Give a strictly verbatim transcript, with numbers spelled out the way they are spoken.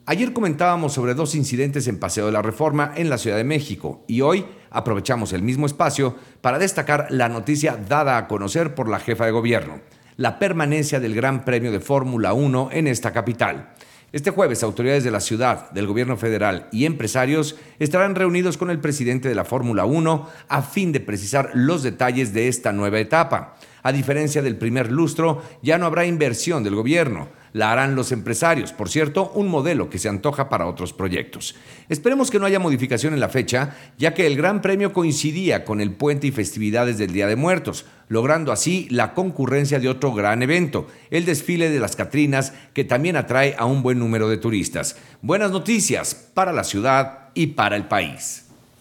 Ayer comentábamos sobre dos incidentes en Paseo de la Reforma en la Ciudad de México y hoy aprovechamos el mismo espacio para destacar la noticia dada a conocer por la jefa de gobierno, la permanencia del Gran Premio de Fórmula uno en esta capital. Este jueves, autoridades de la ciudad, del gobierno federal y empresarios estarán reunidos con el presidente de la Fórmula uno a fin de precisar los detalles de esta nueva etapa. A diferencia del primer lustro, ya no habrá inversión del gobierno. La harán los empresarios, por cierto, un modelo que se antoja para otros proyectos. Esperemos que no haya modificación en la fecha, ya que el Gran Premio coincidía con el puente y festividades del Día de Muertos, logrando así la concurrencia de otro gran evento, el desfile de las Catrinas, que también atrae a un buen número de turistas. Buenas noticias para la ciudad y para el país.